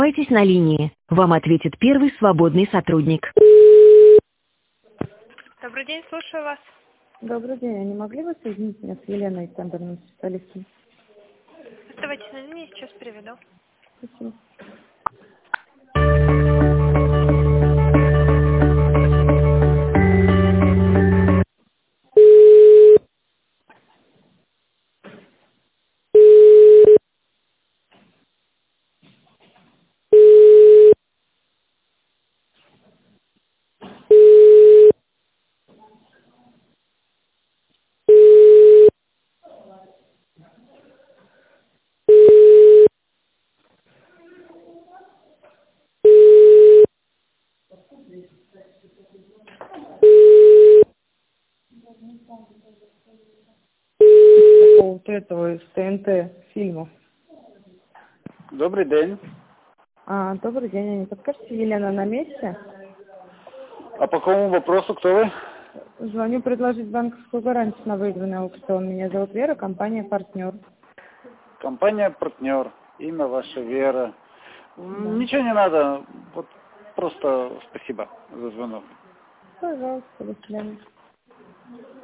Оставайтесь на линии. Вам ответит первый свободный сотрудник. Добрый день, слушаю вас. Добрый день. А не могли бы соединить меня с Еленой, тендерным специалистом? Оставайтесь на линии, сейчас переведу. Спасибо. По поводу этого из ТНТ фильма. Добрый день. Добрый день. Не подскажете, Елена на месте? А по какому вопросу кто вы? Звоню предложить банковскую гарантию на выигранный аукцион. Меня зовут Вера, компания «Партнер». Компания «Партнер». Имя ваше Вера. Да. Ничего не надо. Вот просто спасибо за звонок. Пожалуйста, до свидания.